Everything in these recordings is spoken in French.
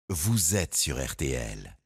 vous êtes sur RTL.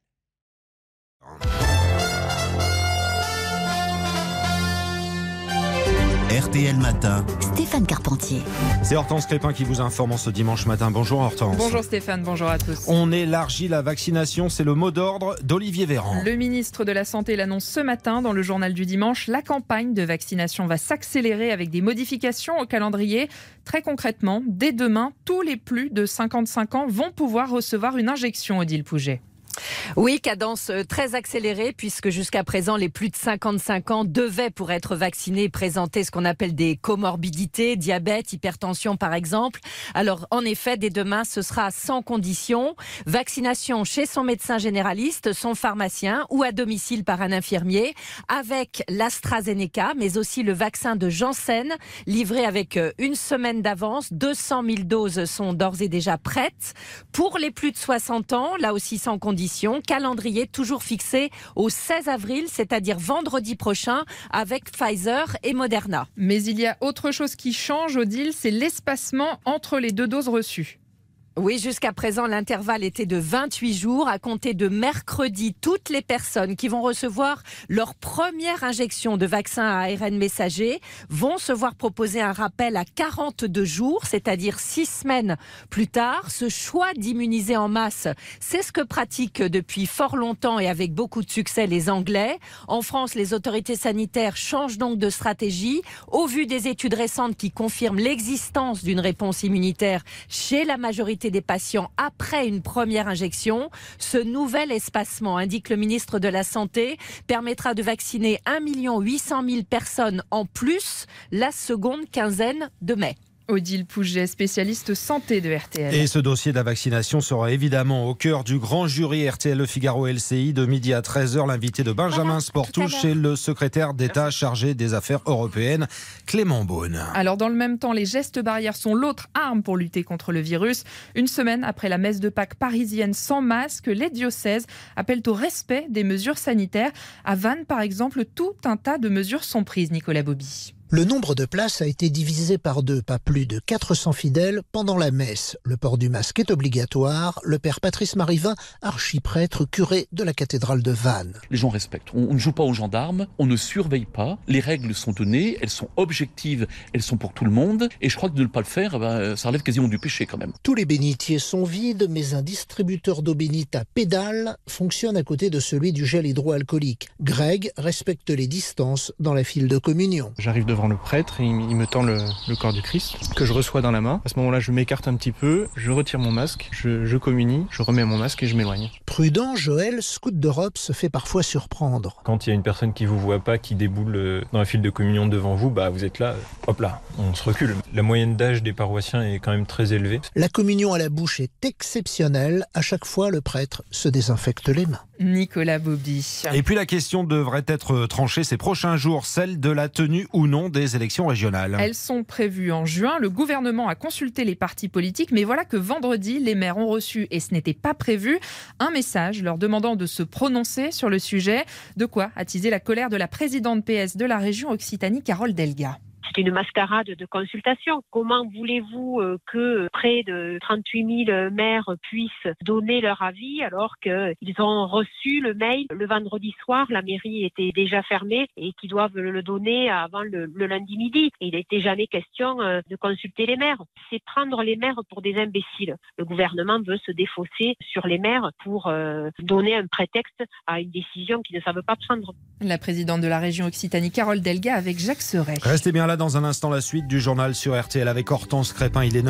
RTL Matin. Stéphane Carpentier. C'est Hortense Crépin qui vous informe en ce dimanche matin. Bonjour Hortense. Bonjour Stéphane, bonjour à tous. On élargit la vaccination, c'est le mot d'ordre d'Olivier Véran. Le ministre de la Santé l'annonce ce matin dans le journal du dimanche. La campagne de vaccination va s'accélérer avec des modifications au calendrier. Très concrètement, dès demain, tous les plus de 55 ans vont pouvoir recevoir une injection, Odile Pouget. Oui, cadence très accélérée puisque jusqu'à présent, les plus de 55 ans devaient, pour être vaccinés, présenter ce qu'on appelle des comorbidités, diabète, hypertension par exemple. Alors en effet, dès demain, ce sera sans condition. Vaccination chez son médecin généraliste, son pharmacien ou à domicile par un infirmier avec l'AstraZeneca, mais aussi le vaccin de Janssen, livré avec une semaine d'avance. 200 000 doses sont d'ores et déjà prêtes. Pour les plus de 60 ans, là aussi sans condition, calendrier toujours fixé au 16 avril, c'est-à-dire vendredi prochain, avec Pfizer et Moderna. Mais il y a autre chose qui change, Odile, c'est l'espacement entre les deux doses reçues. Oui, jusqu'à présent, l'intervalle était de 28 jours. À compter de mercredi, toutes les personnes qui vont recevoir leur première injection de vaccin à ARN messager vont se voir proposer un rappel à 42 jours, c'est-à-dire 6 semaines plus tard. Ce choix d'immuniser en masse, c'est ce que pratiquent depuis fort longtemps et avec beaucoup de succès les Anglais. En France, les autorités sanitaires changent donc de stratégie. Au vu des études récentes qui confirment l'existence d'une réponse immunitaire chez la majorité des patients après une première injection. Ce nouvel espacement, indique le ministre de la Santé, permettra de vacciner 1 800 000 personnes en plus la seconde quinzaine de mai. Odile Pouget, spécialiste santé de RTL. Et ce dossier de la vaccination sera évidemment au cœur du grand jury RTL Le Figaro LCI de midi à 13h. L'invité de Benjamin Sportouche et le secrétaire d'État chargé des affaires européennes, Clément Beaune. Alors dans le même temps, les gestes barrières sont l'autre arme pour lutter contre le virus. Une semaine après la messe de Pâques parisienne sans masque, les diocèses appellent au respect des mesures sanitaires. À Vannes, par exemple, tout un tas de mesures sont prises, Nicolas Bobby. Le nombre de places a été divisé par 2, pas plus de 400 fidèles pendant la messe. Le port du masque est obligatoire. Le père Patrice Marivin, archiprêtre, curé de la cathédrale de Vannes. Les gens respectent. On ne joue pas aux gendarmes, on ne surveille pas. Les règles sont données, elles sont objectives, elles sont pour tout le monde. Et je crois que de ne pas le faire, ça relève quasiment du péché quand même. Tous les bénitiers sont vides, mais un distributeur d'eau bénite à pédales fonctionne à côté de celui du gel hydroalcoolique. Greg respecte les distances dans la file de communion. J'arrive devant le prêtre et il me tend le corps du Christ que je reçois dans la main. À ce moment-là, je m'écarte un petit peu, je retire mon masque, je communie, je remets mon masque et je m'éloigne. Prudent, Joël, scout d'Europe, se fait parfois surprendre. Quand il y a une personne qui vous voit pas, qui déboule dans la file de communion devant vous, vous êtes là, hop là, on se recule. La moyenne d'âge des paroissiens est quand même très élevée. La communion à la bouche est exceptionnelle. À chaque fois, le prêtre se désinfecte les mains. Nicolas Bobby. Et puis la question devrait être tranchée ces prochains jours, celle de la tenue ou non des élections régionales. Elles sont prévues en juin. Le gouvernement a consulté les partis politiques, mais voilà que vendredi, les maires ont reçu, et ce n'était pas prévu, un message leur demandant de se prononcer sur le sujet. De quoi attiser la colère de la présidente PS de la région Occitanie, Carole Delga. C'est une mascarade de consultation. Comment voulez-vous que près de 38 000 maires puissent donner leur avis alors qu'ils ont reçu le mail le vendredi soir, la mairie était déjà fermée et qu'ils doivent le donner avant le lundi midi. Et il n'était jamais question de consulter les maires. C'est prendre les maires pour des imbéciles. Le gouvernement veut se défausser sur les maires pour donner un prétexte à une décision qu'ils ne savent pas prendre. La présidente de la région Occitanie, Carole Delga, avec Jacques Serret. Restez bien là dans un instant, la suite du journal sur RTL avec Hortense Crépin. Il est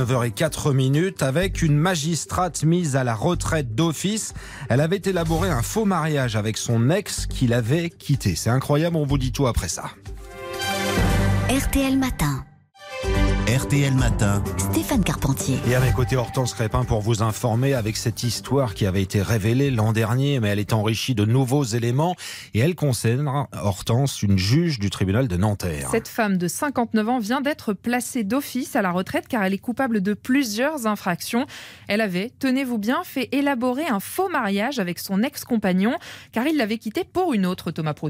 9h04 avec une magistrate mise à la retraite d'office. Elle avait élaboré un faux mariage avec son ex qu'il avait quitté. C'est incroyable, on vous dit tout après ça. RTL Matin. RTL Matin. Stéphane Carpentier. Et à mes côtés, Hortense Crépin pour vous informer avec cette histoire qui avait été révélée l'an dernier, mais elle est enrichie de nouveaux éléments et elle concerne, Hortense, une juge du tribunal de Nanterre. Cette femme de 59 ans vient d'être placée d'office à la retraite car elle est coupable de plusieurs infractions. Elle avait, tenez-vous bien, fait élaborer un faux mariage avec son ex-compagnon car il l'avait quitté pour une autre, Thomas Proto.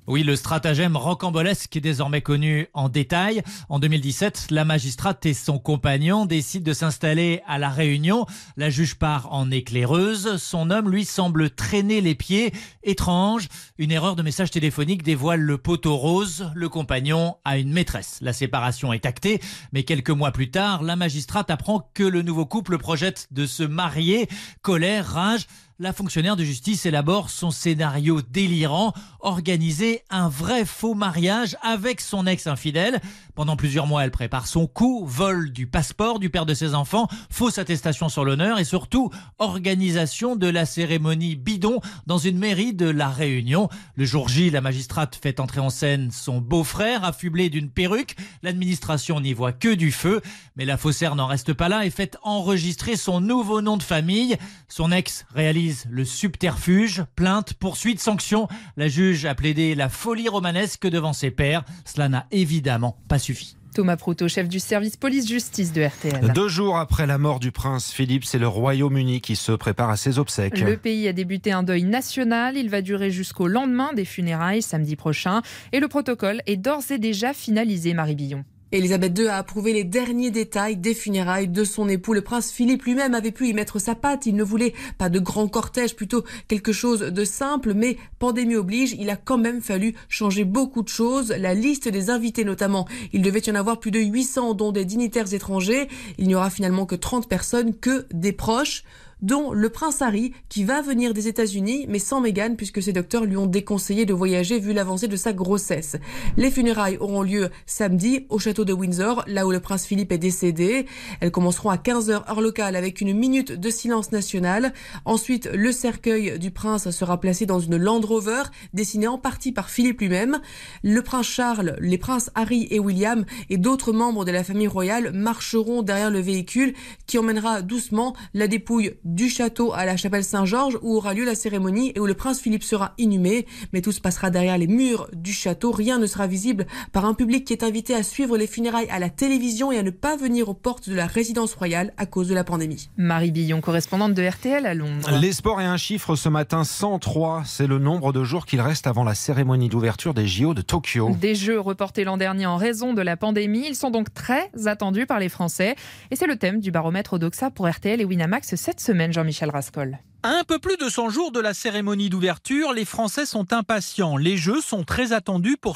Oui, le stratagème rocambolesque est désormais connu en détail. En 2017, la magistrate et son compagnon décident de s'installer à La Réunion. La juge part en éclaireuse. Son homme, lui, semble traîner les pieds. Étrange, une erreur de message téléphonique dévoile le poteau rose. Le compagnon a une maîtresse. La séparation est actée, mais quelques mois plus tard, la magistrate apprend que le nouveau couple projette de se marier. Colère, rage. La fonctionnaire de justice élabore son scénario délirant, organiser un vrai faux mariage avec son ex-infidèle. Pendant plusieurs mois, elle prépare son coup, vol du passeport du père de ses enfants, fausse attestation sur l'honneur et surtout organisation de la cérémonie bidon dans une mairie de La Réunion. Le jour J, la magistrate fait entrer en scène son beau-frère affublé d'une perruque. L'administration n'y voit que du feu, mais la faussaire n'en reste pas là et fait enregistrer son nouveau nom de famille. Son ex réalise le subterfuge, plainte, poursuite, sanction. La juge a plaidé la folie romanesque devant ses pairs. Cela n'a évidemment pas suffi. Thomas Proutot, chef du service police-justice de RTL. 2 jours après la mort du prince Philippe, c'est le Royaume-Uni qui se prépare à ses obsèques. Le pays a débuté un deuil national. Il va durer jusqu'au lendemain des funérailles, samedi prochain. Et le protocole est d'ores et déjà finalisé, Marie Billon. Elisabeth II a approuvé les derniers détails des funérailles de son époux. Le prince Philippe lui-même avait pu y mettre sa patte. Il ne voulait pas de grand cortège, plutôt quelque chose de simple. Mais pandémie oblige, il a quand même fallu changer beaucoup de choses. La liste des invités notamment, il devait y en avoir plus de 800, dont des dignitaires étrangers. Il n'y aura finalement que 30 personnes, que des proches, dont le prince Harry, qui va venir des États-Unis, mais sans Meghan, puisque ses docteurs lui ont déconseillé de voyager vu l'avancée de sa grossesse. Les funérailles auront lieu samedi au château de Windsor, là où le prince Philippe est décédé. Elles commenceront à 15h heure locale avec une minute de silence national. Ensuite, le cercueil du prince sera placé dans une Land Rover, dessinée en partie par Philippe lui-même. Le prince Charles, les princes Harry et William et d'autres membres de la famille royale marcheront derrière le véhicule qui emmènera doucement la dépouille du château à la chapelle Saint-Georges où aura lieu la cérémonie et où le prince Philippe sera inhumé. Mais tout se passera derrière les murs du château. Rien ne sera visible par un public qui est invité à suivre les funérailles à la télévision et à ne pas venir aux portes de la résidence royale à cause de la pandémie. Marie Billon, correspondante de RTL à Londres. Les sports et un chiffre ce matin, 103. C'est le nombre de jours qu'il reste avant la cérémonie d'ouverture des JO de Tokyo. Des Jeux reportés l'an dernier en raison de la pandémie. Ils sont donc très attendus par les Français. Et c'est le thème du baromètre Odoxa pour RTL et Winamax cette semaine. Jean-Michel Rascol. À un peu plus de 100 jours de la cérémonie d'ouverture, les Français sont impatients. Les Jeux sont très attendus pour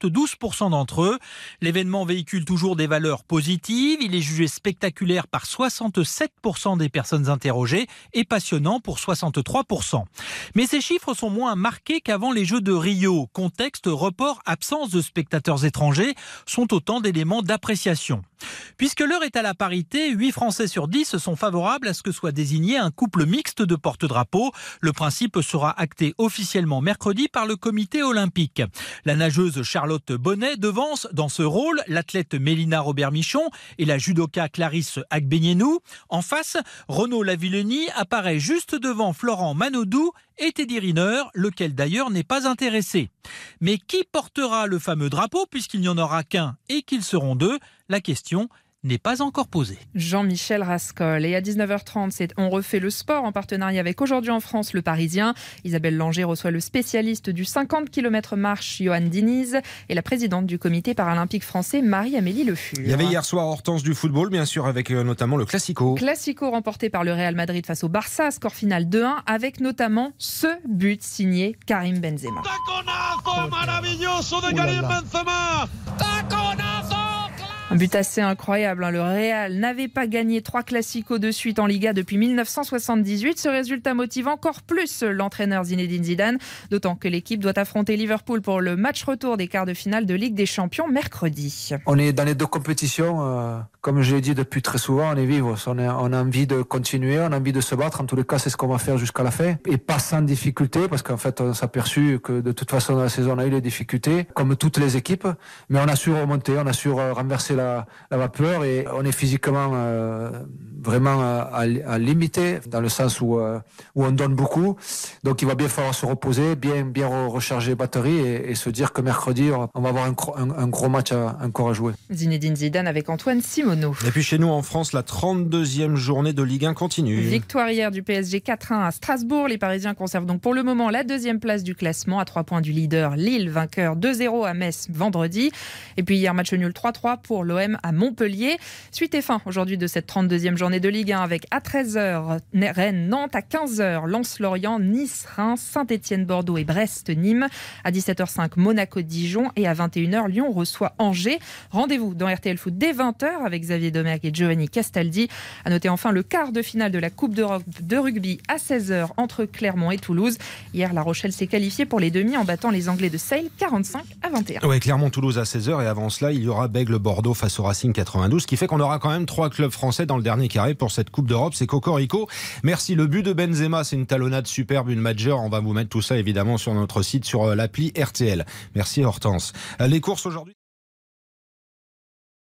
72% d'entre eux. L'événement véhicule toujours des valeurs positives. Il est jugé spectaculaire par 67% des personnes interrogées et passionnant pour 63%. Mais ces chiffres sont moins marqués qu'avant les Jeux de Rio. Contexte, report, absence de spectateurs étrangers sont autant d'éléments d'appréciation. Puisque l'heure est à la parité, 8 Français sur 10 sont favorables à ce que soit désigné un couple mixte de porte-drapeau. Le principe sera acté officiellement mercredi par le comité olympique. La nageuse Charlotte Bonnet devance dans ce rôle l'athlète Mélina Robert-Michon et la judoka Clarisse Agbenienou. En face, Renaud Lavillenie apparaît juste devant Florent Manodou et Teddy Riner, lequel d'ailleurs n'est pas intéressé. Mais qui portera le fameux drapeau puisqu'il n'y en aura qu'un et qu'ils seront 2 ? La question n'est pas encore posée. Jean-Michel Rascol. Et à 19h30, on refait le sport en partenariat avec Aujourd'hui en France, Le Parisien. Isabelle Langer reçoit le spécialiste du 50 km marche, Johan Diniz, et la présidente du comité paralympique français, Marie-Amélie Le Fur. Il y avait hier soir Hortense du football, bien sûr, avec notamment le Classico. Classico remporté par le Real Madrid face au Barça, score final 2-1, avec notamment ce but signé Karim Benzema. Taconazo maravilloso de Karim Benzema. Taconazo. Un but assez incroyable. Le Real n'avait pas gagné 3 classicos de suite en Liga depuis 1978. Ce résultat motive encore plus l'entraîneur Zinedine Zidane, d'autant que l'équipe doit affronter Liverpool pour le match retour des quarts de finale de Ligue des Champions mercredi. On est dans les 2 compétitions. Comme je l'ai dit depuis très souvent, on est vivre. On a envie de continuer, on a envie de se battre. En tous les cas, c'est ce qu'on va faire jusqu'à la fin. Et pas sans difficulté, parce qu'en fait, on s'est aperçu que de toute façon, dans la saison, on a eu des difficultés, comme toutes les équipes. Mais on a su remonter, on a su renverser la vapeur et on est physiquement vraiment à limiter, dans le sens où on donne beaucoup. Donc il va bien falloir se reposer, bien recharger les batteries et se dire que mercredi, on va avoir un gros match encore à jouer. Zinedine Zidane avec Antoine Simoneau. Et puis chez nous en France, la 32e journée de Ligue 1 continue. Victoire hier du PSG 4-1 à Strasbourg. Les Parisiens conservent donc pour le moment la 2e place du classement à 3 points du leader Lille, vainqueur 2-0 à Metz vendredi. Et puis hier, match nul 3-3 pour l'OM à Montpellier. Suite et fin aujourd'hui de cette 32e journée de Ligue 1 avec à 13h Rennes-Nantes, à 15h Lens-Lorient, Nice-Reims, Saint-Étienne-Bordeaux et Brest-Nîmes. À 17h05 Monaco-Dijon et à 21h Lyon reçoit Angers. Rendez-vous dans RTL Foot dès 20h avec Xavier Domergue et Giovanni Castaldi. À noter enfin le quart de finale de la Coupe d'Europe de rugby à 16h entre Clermont et Toulouse. Hier, La Rochelle s'est qualifiée pour les demi en battant les Anglais de Sale 45-21. Ouais, Clermont-Toulouse à 16h et avant cela, il y aura Bègle-Bordeaux face au Racing 92, ce qui fait qu'on aura quand même 3 clubs français dans le dernier carré pour cette Coupe d'Europe. C'est Cocorico. Merci. Le but de Benzema, c'est une talonnade superbe, une major. On va vous mettre tout ça évidemment sur notre site, sur l'appli RTL. Merci Hortense. Les courses aujourd'hui.